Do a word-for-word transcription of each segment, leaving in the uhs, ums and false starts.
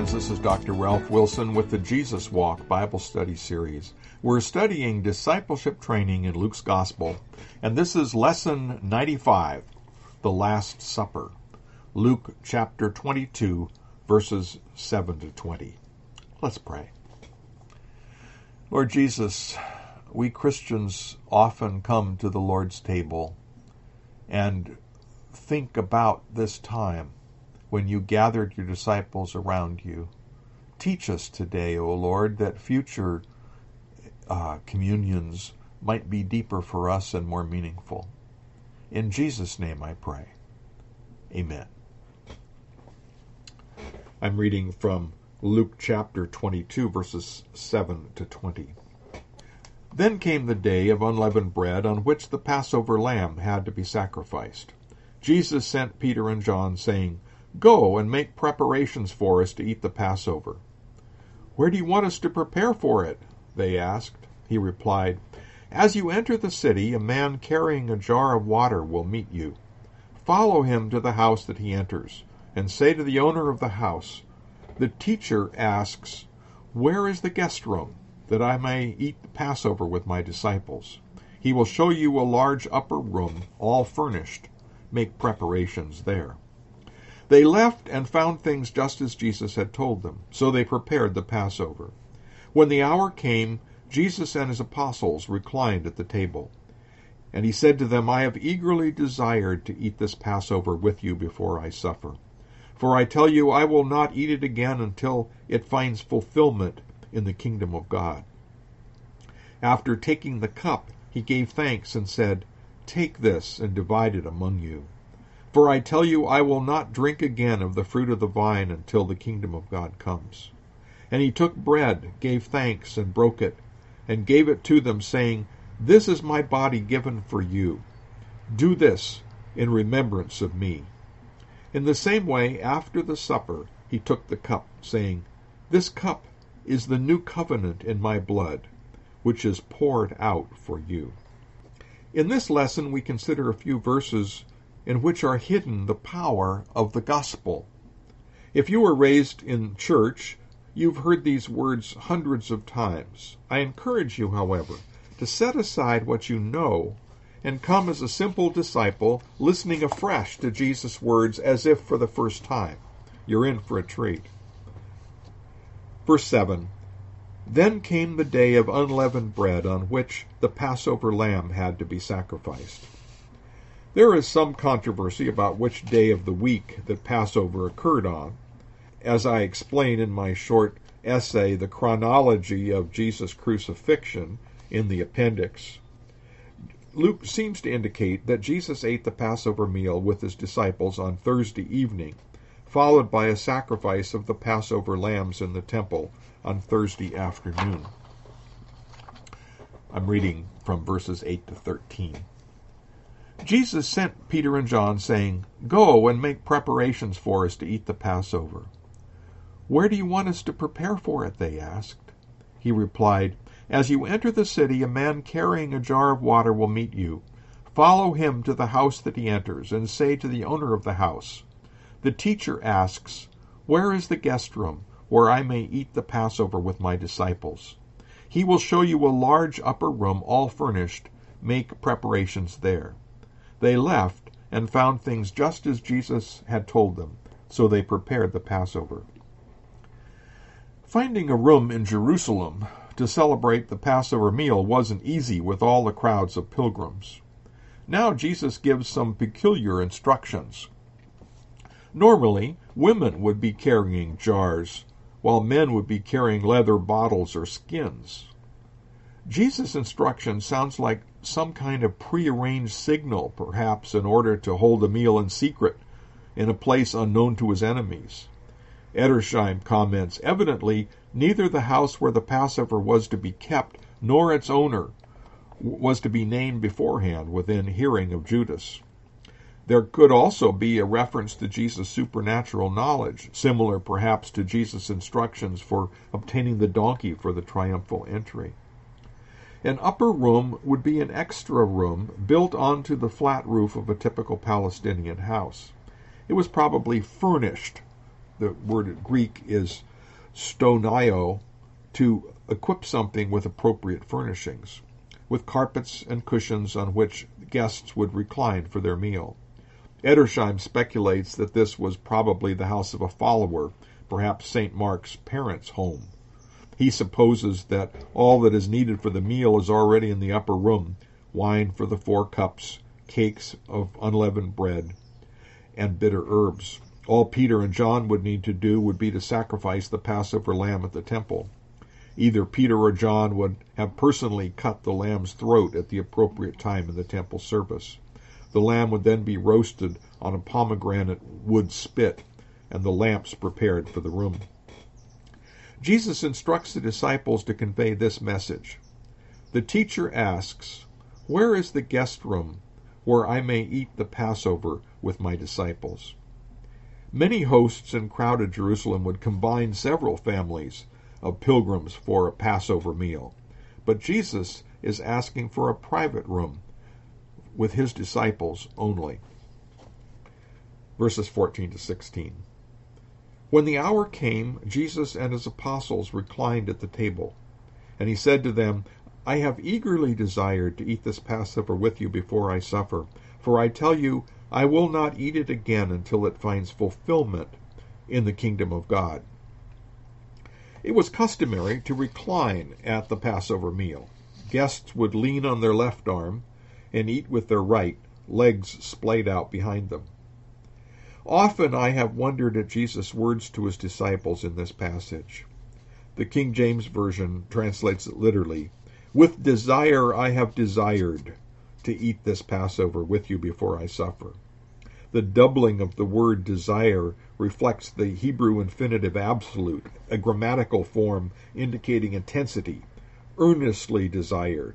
friends. This is Doctor Ralph Wilson with the Jesus Walk Bible Study Series. We're studying discipleship training in Luke's Gospel, and this is Lesson ninety-five, the Last Supper. Luke chapter twenty-two, verses seven to twenty. Let's pray. Lord Jesus, we Christians often come to the Lord's table and think about this time when you gathered your disciples around you. Teach us today, O Lord, that future uh, communions might be deeper for us and more meaningful. In Jesus' name I pray. Amen. I'm reading from Luke chapter twenty-two, verses seven to twenty. Then came the day of unleavened bread on which the Passover lamb had to be sacrificed. Jesus sent Peter and John, saying, "Go and make preparations for us to eat the Passover." "Where do you want us to prepare for it?" they asked. He replied, "As you enter the city, a man carrying a jar of water will meet you. Follow him to the house that he enters, and say to the owner of the house, 'The teacher asks, where is the guest room, that I may eat the Passover with my disciples?' He will show you a large upper room, all furnished. Make preparations there." They left and found things just as Jesus had told them, so they prepared the Passover. When the hour came, Jesus and his apostles reclined at the table. And he said to them, "I have eagerly desired to eat this Passover with you before I suffer. For I tell you, I will not eat it again until it finds fulfillment in the kingdom of God." After taking the cup, he gave thanks and said, "Take this and divide it among you. For I tell you, I will not drink again of the fruit of the vine until the kingdom of God comes." And he took bread, gave thanks, and broke it, and gave it to them, saying, "This is my body given for you. Do this in remembrance of me." In the same way, after the supper, he took the cup, saying, "This cup is the new covenant in my blood, which is poured out for you." In this lesson, we consider a few verses in which are hidden the power of the gospel. If you were raised in church, you've heard these words hundreds of times. I encourage you, however, to set aside what you know and come as a simple disciple, listening afresh to Jesus' words as if for the first time. You're in for a treat. Verse seven, "Then came the day of unleavened bread on which the Passover lamb had to be sacrificed." There is some controversy about which day of the week that Passover occurred on. As I explain in my short essay, The Chronology of Jesus' Crucifixion, in the appendix, Luke seems to indicate that Jesus ate the Passover meal with his disciples on Thursday evening, followed by a sacrifice of the Passover lambs in the temple on Thursday afternoon. I'm reading from verses eight to thirteen. Jesus sent Peter and John, saying, "Go and make preparations for us to eat the Passover." "Where do you want us to prepare for it?" they asked. He replied, "As you enter the city, a man carrying a jar of water will meet you. Follow him to the house that he enters, and say to the owner of the house, 'The teacher asks, where is the guest room, where I may eat the Passover with my disciples?' He will show you a large upper room, all furnished. Make preparations there." They left and found things just as Jesus had told them, so they prepared the Passover. Finding a room in Jerusalem to celebrate the Passover meal wasn't easy with all the crowds of pilgrims. Now Jesus gives some peculiar instructions. Normally, women would be carrying jars, while men would be carrying leather bottles or skins. Jesus' instruction sounds like some kind of prearranged signal, perhaps in order to hold a meal in secret in a place unknown to his enemies. Edersheim comments, "Evidently, neither the house where the Passover was to be kept nor its owner was to be named beforehand within hearing of Judas." There could also be a reference to Jesus' supernatural knowledge, similar perhaps to Jesus' instructions for obtaining the donkey for the triumphal entry. An upper room would be an extra room built onto the flat roof of a typical Palestinian house. It was probably furnished. The word Greek is stonio, to equip something with appropriate furnishings, with carpets and cushions on which guests would recline for their meal. Edersheim speculates that this was probably the house of a follower, perhaps Saint Mark's parents' home. He supposes that all that is needed for the meal is already in the upper room: wine for the four cups, cakes of unleavened bread, and bitter herbs. All Peter and John would need to do would be to sacrifice the Passover lamb at the temple. Either Peter or John would have personally cut the lamb's throat at the appropriate time in the temple service. The lamb would then be roasted on a pomegranate wood spit, and the lamps prepared for the room. Jesus instructs the disciples to convey this message. The teacher asks, "Where is the guest room where I may eat the Passover with my disciples?" Many hosts in crowded Jerusalem would combine several families of pilgrims for a Passover meal, but Jesus is asking for a private room with his disciples only. Verses fourteen to sixteen. When the hour came, Jesus and his apostles reclined at the table, and he said to them, "I have eagerly desired to eat this Passover with you before I suffer, for I tell you, I will not eat it again until it finds fulfillment in the kingdom of God." It was customary to recline at the Passover meal. Guests would lean on their left arm and eat with their right, legs splayed out behind them. Often I have wondered at Jesus' words to his disciples in this passage. The King James Version translates it literally, "With desire I have desired to eat this Passover with you before I suffer." The doubling of the word desire reflects the Hebrew infinitive absolute, a grammatical form indicating intensity, earnestly desired.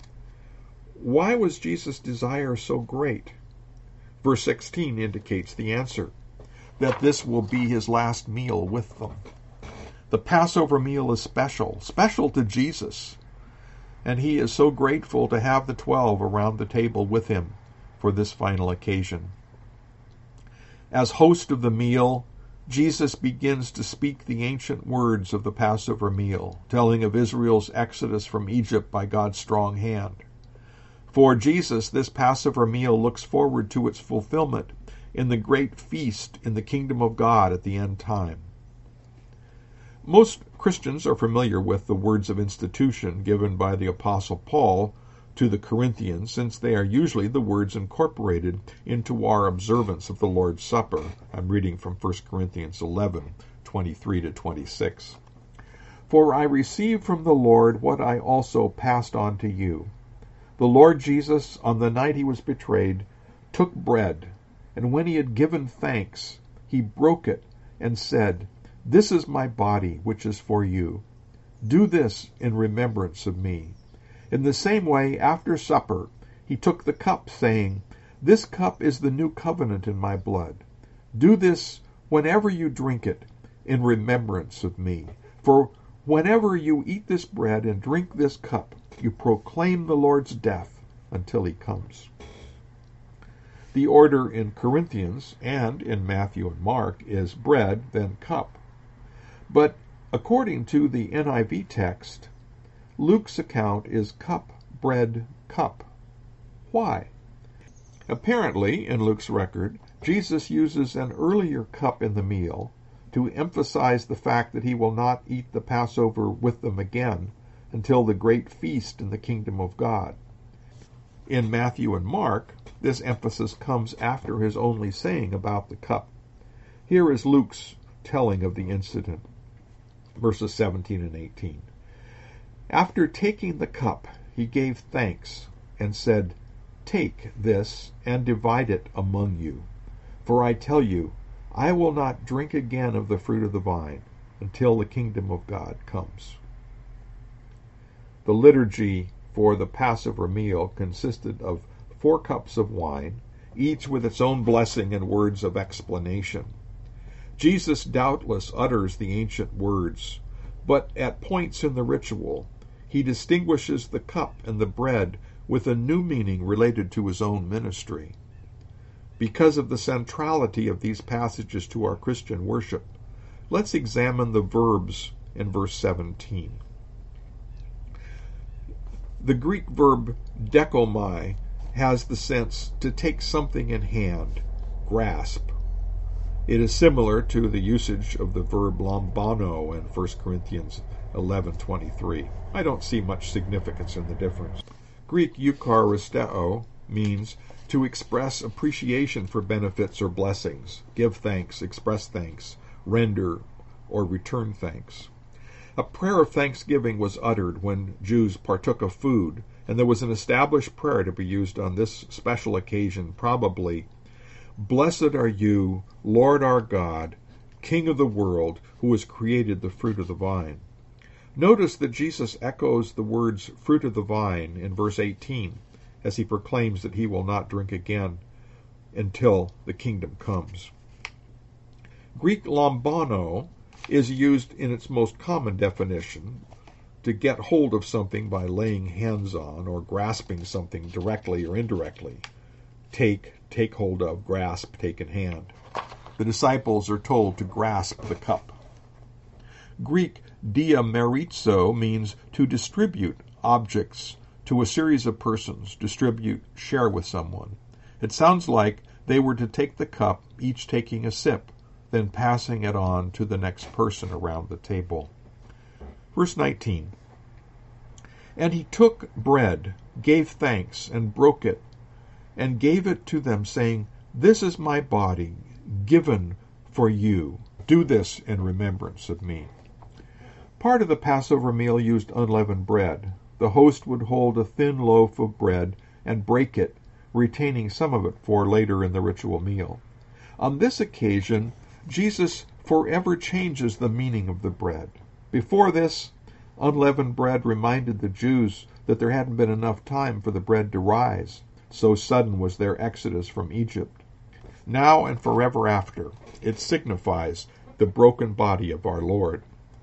Why was Jesus' desire so great? Verse sixteen indicates the answer, that this will be his last meal with them. The Passover meal is special, special to Jesus, and he is so grateful to have the twelve around the table with him for this final occasion. As host of the meal, Jesus begins to speak the ancient words of the Passover meal, telling of Israel's exodus from Egypt by God's strong hand. For Jesus, this Passover meal looks forward to its fulfillment in the great feast in the kingdom of God at the end time. Most Christians are familiar with the words of institution given by the Apostle Paul to the Corinthians, since they are usually the words incorporated into our observance of the Lord's Supper. I'm reading from First Corinthians eleven, twenty-three to twenty-six. "For I received from the Lord what I also passed on to you. The Lord Jesus, on the night he was betrayed, took bread, and when he had given thanks, he broke it and said, 'This is my body, which is for you. Do this in remembrance of me.' In the same way, after supper, he took the cup, saying, 'This cup is the new covenant in my blood. Do this whenever you drink it in remembrance of me. For whenever you eat this bread and drink this cup, you proclaim the Lord's death until he comes.'" The order in Corinthians and in Matthew and Mark is bread, then cup. But according to the N I V text, Luke's account is cup, bread, cup. Why? Apparently, in Luke's record, Jesus uses an earlier cup in the meal to emphasize the fact that he will not eat the Passover with them again until the great feast in the kingdom of God. In Matthew and Mark, this emphasis comes after his only saying about the cup. Here is Luke's telling of the incident, verses seventeen and eighteen. "After taking the cup, he gave thanks and said, 'Take this and divide it among you. For I tell you, I will not drink again of the fruit of the vine until the kingdom of God comes.'" The liturgy for the Passover meal consisted of four cups of wine, each with its own blessing and words of explanation. Jesus doubtless utters the ancient words, but at points in the ritual, he distinguishes the cup and the bread with a new meaning related to his own ministry. Because of the centrality of these passages to our Christian worship, let's examine the verbs in verse seventeen. The Greek verb dekomai has the sense to take something in hand, grasp. It is similar to the usage of the verb lambano in First Corinthians eleven twenty-three. I don't see much significance in the difference. Greek eucharisteo means to express appreciation for benefits or blessings, give thanks, express thanks, render or return thanks. A prayer of thanksgiving was uttered when Jews partook of food, and there was an established prayer to be used on this special occasion, probably, "Blessed are you, Lord our God, King of the world, who has created the fruit of the vine." Notice that Jesus echoes the words fruit of the vine in verse eighteen, as he proclaims that he will not drink again until the kingdom comes. Greek lambano is used in its most common definition to get hold of something by laying hands on or grasping something directly or indirectly. Take, take hold of, grasp, take in hand. The disciples are told to grasp the cup. Greek diamerizo means to distribute objects to a series of persons, distribute, share with someone. It sounds like they were to take the cup, each taking a sip, then passing it on to the next person around the table. Verse nineteen. And he took bread, gave thanks, and broke it, and gave it to them, saying, "This is my body, given for you. Do this in remembrance of me." Part of the Passover meal used unleavened bread. The host would hold a thin loaf of bread and break it, retaining some of it for later in the ritual meal. On this occasion, Jesus forever changes the meaning of the bread. Before this, unleavened bread reminded the Jews that there hadn't been enough time for the bread to rise. So sudden was their exodus from Egypt. Now and forever after, it signifies the broken body of our Lord.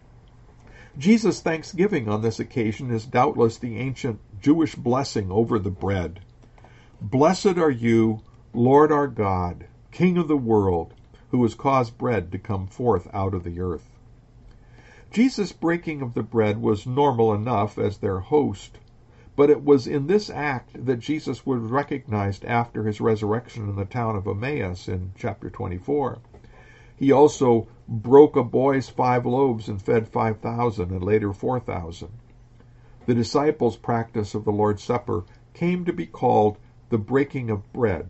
Jesus' thanksgiving on this occasion is doubtless the ancient Jewish blessing over the bread. "Blessed are you, Lord our God, King of the world, who has caused bread to come forth out of the earth." Jesus' breaking of the bread was normal enough as their host, but it was in this act that Jesus was recognized after his resurrection in the town of Emmaus in chapter twenty-four. He also broke a boy's five loaves and fed five thousand and later four thousand. The disciples' practice of the Lord's Supper came to be called the breaking of bread.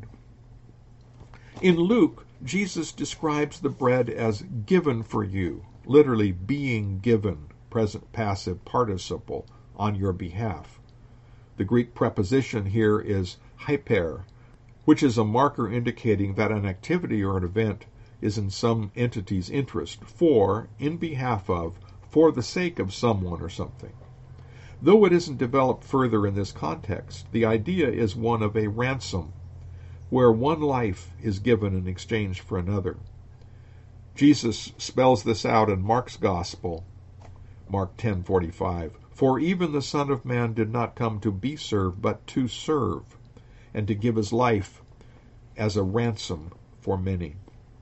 In Luke, Jesus describes the bread as given for you, literally being given, present passive participle, on your behalf. The Greek preposition here is hyper, which is a marker indicating that an activity or an event is in some entity's interest, for, in behalf of, for the sake of someone or something. Though it isn't developed further in this context, the idea is one of a ransom, where one life is given in exchange for another. Jesus spells this out in Mark's Gospel, Mark ten forty-five. "For even the Son of Man did not come to be served, but to serve, and to give his life as a ransom for many."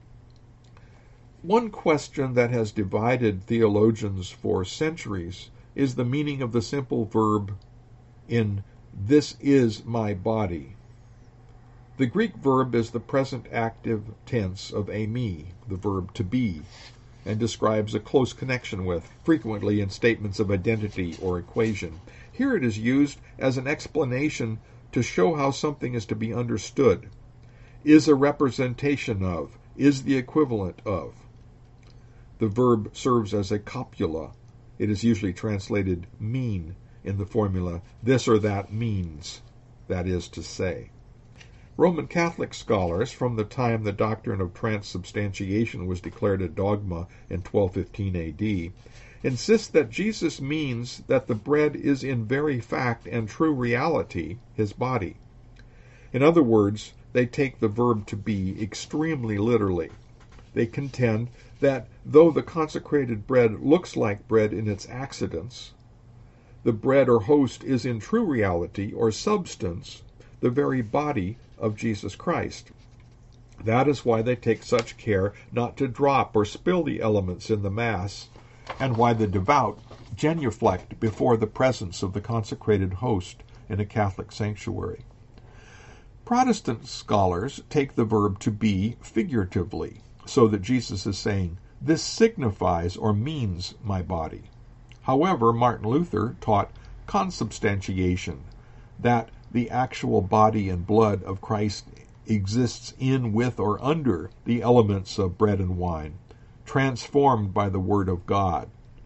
One question that has divided theologians for centuries is the meaning of the simple verb in "this is my body." The Greek verb is the present active tense of eimi, the verb to be, and describes a close connection with, frequently in statements of identity or equation. Here it is used as an explanation to show how something is to be understood, is a representation of, is the equivalent of. The verb serves as a copula. It is usually translated mean in the formula, this or that means, that is to say. Roman Catholic scholars, from the time the doctrine of transubstantiation was declared a dogma in twelve fifteen A D, insist that Jesus means that the bread is in very fact and true reality his body. In other words, they take the verb to be extremely literally. They contend that though the consecrated bread looks like bread in its accidents, the bread or host is in true reality or substance the very body of Jesus Christ. That is why they take such care not to drop or spill the elements in the Mass and why the devout genuflect before the presence of the consecrated host in a Catholic sanctuary. Protestant scholars take the verb to be figuratively, so that Jesus is saying, "This signifies or means my body." However, Martin Luther taught consubstantiation, that the actual body and blood of Christ exists in, with, or under the elements of bread and wine, transformed by the Word of God.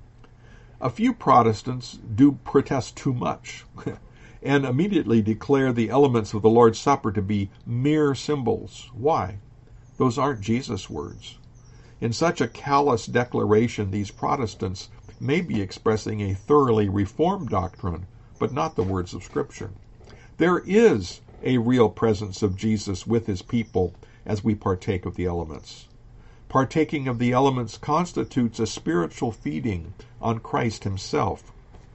A few Protestants do protest too much and immediately declare the elements of the Lord's Supper to be mere symbols. Why? Those aren't Jesus' words. In such a callous declaration, these Protestants may be expressing a thoroughly reformed doctrine, but not the words of Scripture. There is a real presence of Jesus with his people as we partake of the elements. Partaking of the elements constitutes a spiritual feeding on Christ himself.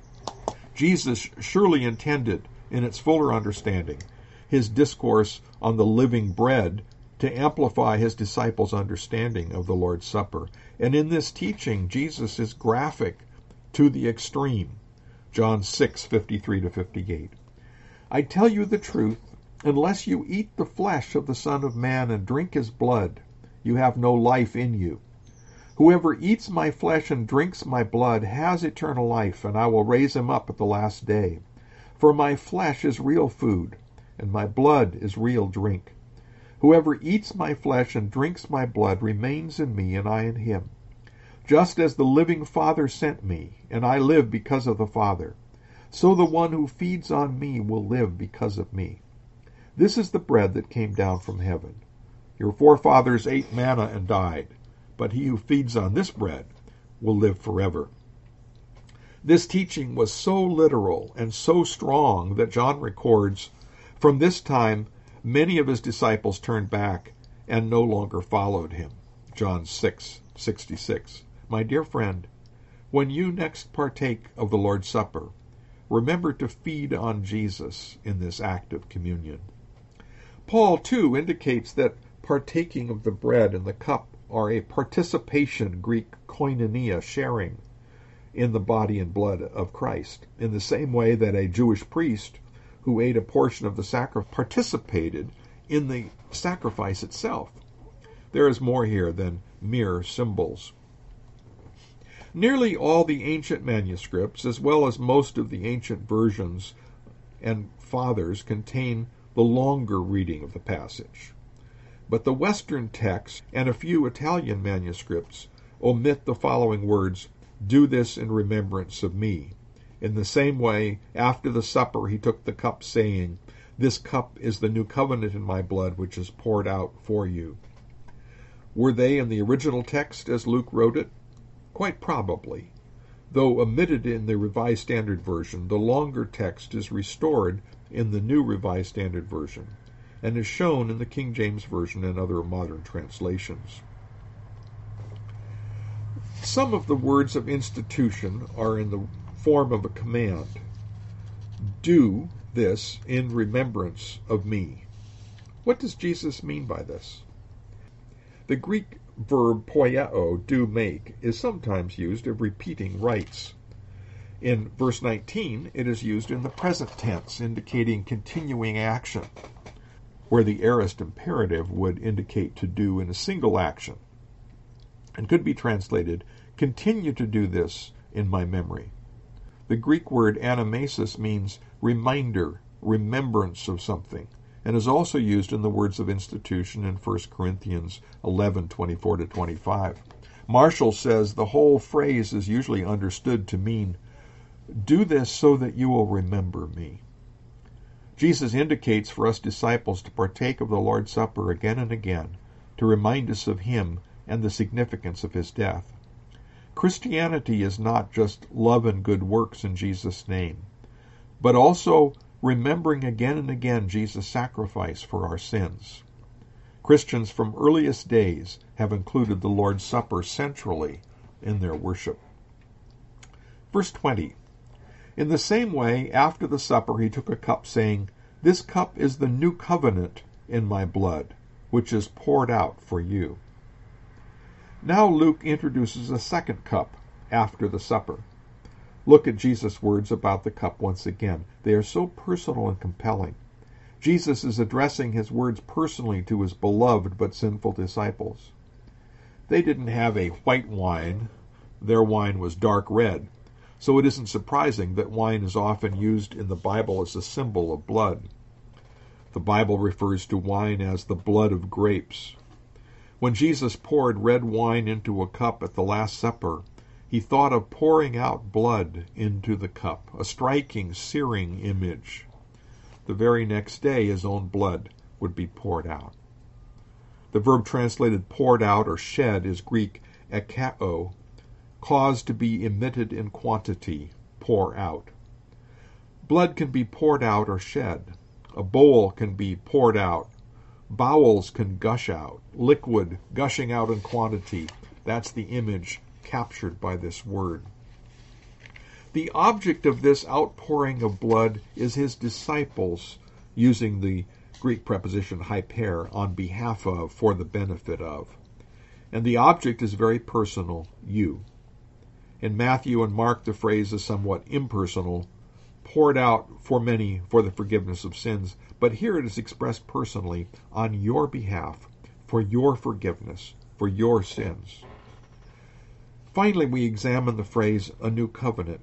Jesus surely intended, in its fuller understanding, his discourse on the living bread to amplify his disciples' understanding of the Lord's Supper. And in this teaching, Jesus is graphic to the extreme. John six, fifty-three to fifty-eight. "I tell you the truth, unless you eat the flesh of the Son of Man and drink his blood, you have no life in you. Whoever eats my flesh and drinks my blood has eternal life, and I will raise him up at the last day. For my flesh is real food, and my blood is real drink. Whoever eats my flesh and drinks my blood remains in me, and I in him. Just as the living Father sent me, and I live because of the Father, so the one who feeds on me will live because of me. This is the bread that came down from heaven. Your forefathers ate manna and died, but he who feeds on this bread will live forever." This teaching was so literal and so strong that John records, "From this time many of his disciples turned back and no longer followed him." John six, sixty-six. My dear friend, when you next partake of the Lord's Supper, remember to feed on Jesus in this act of communion. Paul, too, indicates that partaking of the bread and the cup are a participation, Greek koinonia, sharing, in the body and blood of Christ, in the same way that a Jewish priest who ate a portion of the sacrifice participated in the sacrifice itself. There is more here than mere symbols. Nearly all the ancient manuscripts, as well as most of the ancient versions and fathers, contain the longer reading of the passage. But the Western text and a few Italian manuscripts omit the following words, "Do this in remembrance of me." In the same way, after the supper he took the cup, saying, "This cup is the new covenant in my blood, which is poured out for you." Were they in the original text as Luke wrote it? Quite probably. Though omitted in the Revised Standard Version, the longer text is restored in the New Revised Standard Version, and is shown in the King James Version and other modern translations. Some of the words of institution are in the form of a command. Do this in remembrance of me. What does Jesus mean by this? The Greek verb poieo, do make, is sometimes used of repeating rites. In verse nineteen, it is used in the present tense, indicating continuing action, where the aorist imperative would indicate to do in a single action, and could be translated, continue to do this in my memory. The Greek word anamnesis means reminder, remembrance of something, and is also used in the words of institution in First Corinthians eleven, twenty-four to twenty-five. Marshall says the whole phrase is usually understood to mean, do this so that you will remember me. Jesus indicates for us disciples to partake of the Lord's Supper again and again, to remind us of him and the significance of his death. Christianity is not just love and good works in Jesus' name, but also remembering again and again Jesus' sacrifice for our sins. Christians from earliest days have included the Lord's Supper centrally in their worship. Verse twenty. In the same way, after the supper, he took a cup, saying, "This cup is the new covenant in my blood, which is poured out for you." Now Luke introduces a second cup, after the supper. Look at Jesus' words about the cup once again. They are so personal and compelling. Jesus is addressing his words personally to his beloved but sinful disciples. They didn't have a white wine. Their wine was dark red. So it isn't surprising that wine is often used in the Bible as a symbol of blood. The Bible refers to wine as the blood of grapes. When Jesus poured red wine into a cup at the Last Supper, he thought of pouring out blood into the cup, a striking, searing image. The very next day, his own blood would be poured out. The verb translated poured out or shed is Greek ekao, caused to be emitted in quantity, pour out. Blood can be poured out or shed. A bowl can be poured out. Bowels can gush out. Liquid gushing out in quantity. That's the image captured by this word. The object of this outpouring of blood is his disciples, using the Greek preposition hyper, on behalf of, for the benefit of. And the object is very personal, you. In Matthew and Mark, the phrase is somewhat impersonal, poured out for many for the forgiveness of sins, but here it is expressed personally, on your behalf, for your forgiveness, for your sins. Finally, we examine the phrase, a new covenant.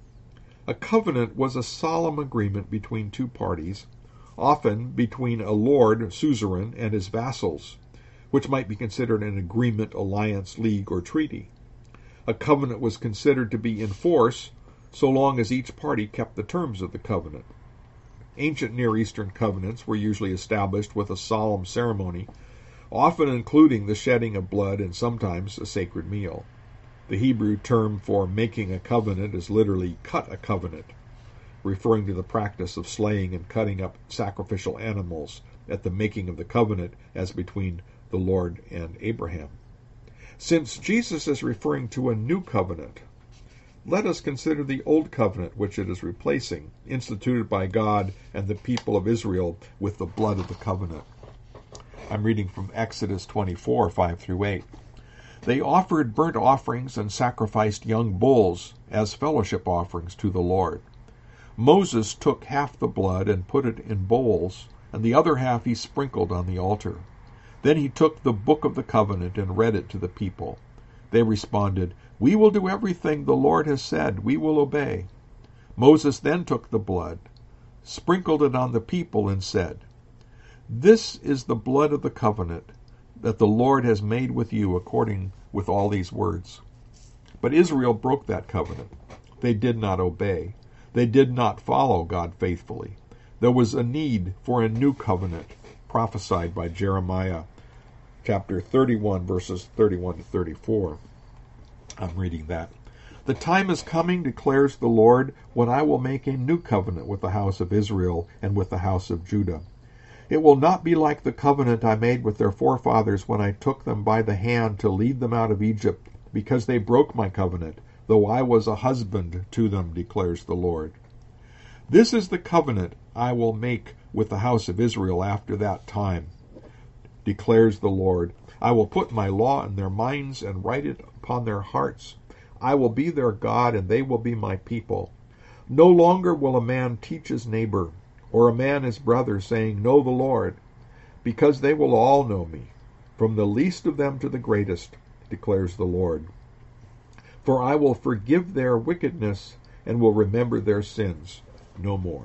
A covenant was a solemn agreement between two parties, often between a lord, suzerain, and his vassals, which might be considered an agreement, alliance, league, or treaty. A covenant was considered to be in force so long as each party kept the terms of the covenant. Ancient Near Eastern covenants were usually established with a solemn ceremony, often including the shedding of blood and sometimes a sacred meal. The Hebrew term for making a covenant is literally cut a covenant, referring to the practice of slaying and cutting up sacrificial animals at the making of the covenant as between the Lord and Abraham. Since Jesus is referring to a new covenant, let us consider the old covenant which it is replacing, instituted by God and the people of Israel with the blood of the covenant. I'm reading from Exodus twenty-four, five through eight. They offered burnt offerings and sacrificed young bulls as fellowship offerings to the Lord. Moses took half the blood and put it in bowls, and the other half he sprinkled on the altar. Then he took the book of the covenant and read it to the people. They responded, "We will do everything the Lord has said. We will obey." Moses then took the blood, sprinkled it on the people, and said, "This is the blood of the covenant that the Lord has made with you according with all these words." But Israel broke that covenant. They did not obey. They did not follow God faithfully. There was a need for a new covenant, prophesied by Jeremiah chapter thirty-one, verses thirty-one to thirty-four. I'm reading that. "The time is coming, declares the Lord, when I will make a new covenant with the house of Israel and with the house of Judah. It will not be like the covenant I made with their forefathers when I took them by the hand to lead them out of Egypt, because they broke my covenant, though I was a husband to them, declares the Lord. This is the covenant I will make with the house of Israel after that time, declares the Lord. I will put my law in their minds and write it upon their hearts. I will be their God, and they will be my people. No longer will a man teach his neighbor, or a man his brother, saying, 'Know the Lord,' because they will all know me, from the least of them to the greatest, declares the Lord. For I will forgive their wickedness and will remember their sins no more."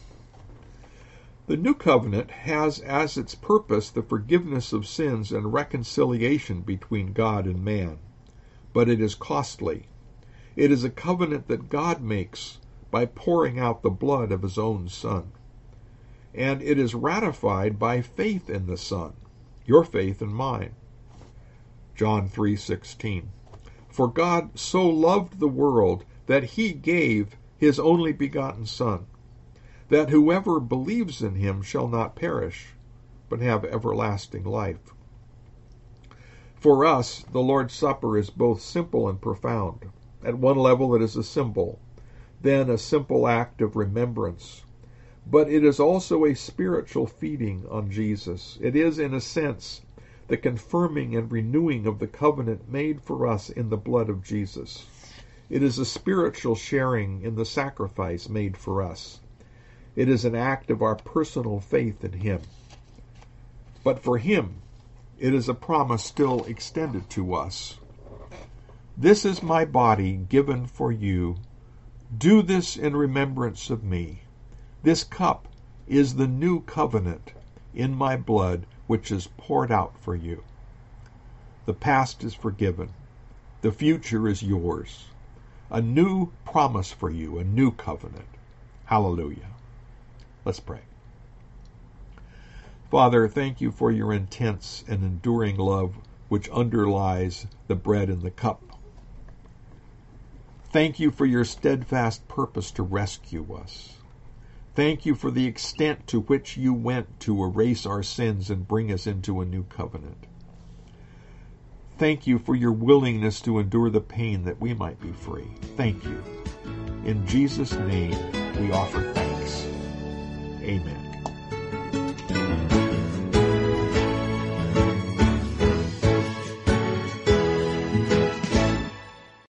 The new covenant has as its purpose the forgiveness of sins and reconciliation between God and man. But it is costly. It is a covenant that God makes by pouring out the blood of his own Son. And it is ratified by faith in the Son, your faith and mine. John three sixteen. For God so loved the world that he gave his only begotten Son, that whoever believes in him shall not perish, but have everlasting life. For us, the Lord's Supper is both simple and profound. At one level it is a symbol, then a simple act of remembrance. But it is also a spiritual feeding on Jesus. It is, in a sense, the confirming and renewing of the covenant made for us in the blood of Jesus. It is a spiritual sharing in the sacrifice made for us. It is an act of our personal faith in him. But for him, it is a promise still extended to us. This is my body given for you. Do this in remembrance of me. This cup is the new covenant in my blood, which is poured out for you. The past is forgiven. The future is yours. A new promise for you, a new covenant. Hallelujah. Let's pray. Father, thank you for your intense and enduring love which underlies the bread and the cup. Thank you for your steadfast purpose to rescue us. Thank you for the extent to which you went to erase our sins and bring us into a new covenant. Thank you for your willingness to endure the pain that we might be free. Thank you. In Jesus' name we offer thanks. Amen.